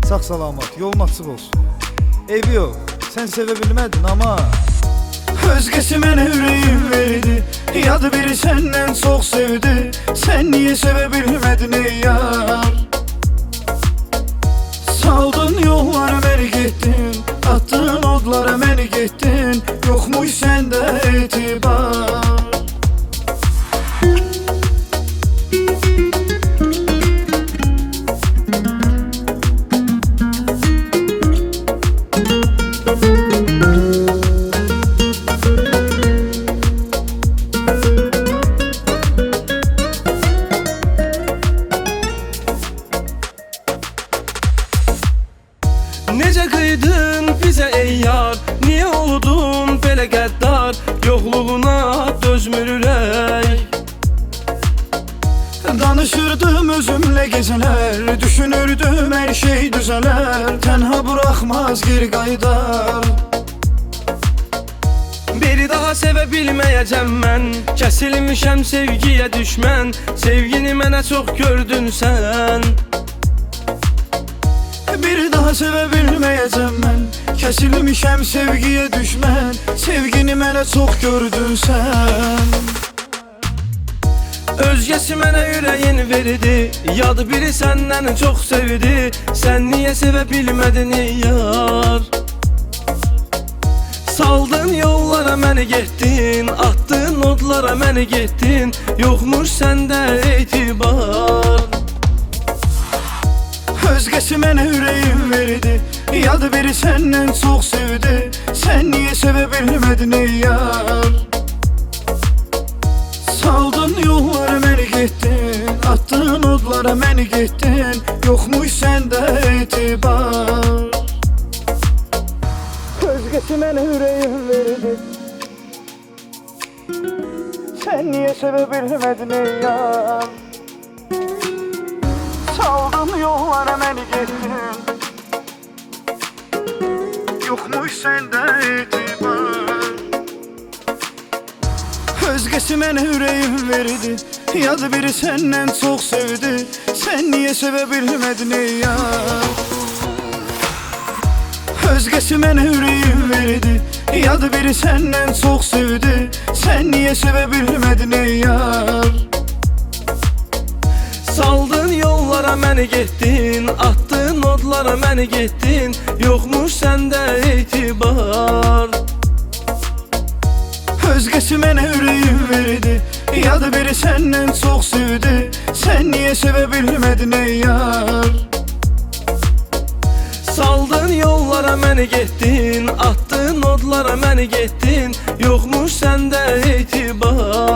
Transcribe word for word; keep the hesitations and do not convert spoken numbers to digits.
Sağ salamat, yolun açıq olsun. Eybi yox, sən sevə bilmədin ama Özgəsi mənə ürəyim verdi, yadı biri səndən çox sevdi. Sən niyə sevə bilmədin ey yar? Saldın yollara məni getdin, attın odlara məni getdin. Yoxmuş səndə etibar. Necə qıydın bizə ey yar, niyə oldun belə qəddar? Yoxluğuna dözmür ürək. Danışırdım özümlə gecələr, düşünürdüm hər şey düzələr. Tənha buraxmaz geri qaydar. Biri daha sevə bilməyəcəm mən, kəsilmişəm sevgiyə düşmən. Sevgini mənə çox gördün sən. Bir daha sevə bilməyəcəm mən, kəsilmişəm sevgiyə düşmən. Sevgini mənə çox gördün sən. Özgəsi mənə ürəyin verdi, yadı biri səndən çox sevdi. Sən niyə sevə bilmədin ey yar? Saldın yollara məni getdin, attın odlara məni getdin. Yoxmuş səndə etibar. Özgəsi mənə ürəyim verdi, yadı biri səndən çox sevdi. Sən niyə sevə bilmədin ey yar? Saldın yollara məni getdin, attın odlara məni getdin. Yoxmuş səndə etibar. Özgəsi mənə ürəyim verdi, sən niyə sevə bilmədin ey yar? Saldın yollara məni getdin, yoxmuş səndə etibar. Özgəsi mənə ürəyim verdi, yadı biri səndən çox sevdi. Sən niyə sevə bilmədin ey yar? Özgəsi mənə ürəyim verdi, yadı biri səndən çox sevdi. Sən niyə sevə bilmədin ey yar? Saldın yollara məni getdin, attın odlara məni getdin. Yoxmuş səndə etibar. Özgəsi mənə ürəyim verdi, yadı biri səndən çox sevdi. Sən niyə sevə bilmədin ey yar? Saldın yollara məni getdin, attın odlara məni getdin. Yoxmuş səndə etibar.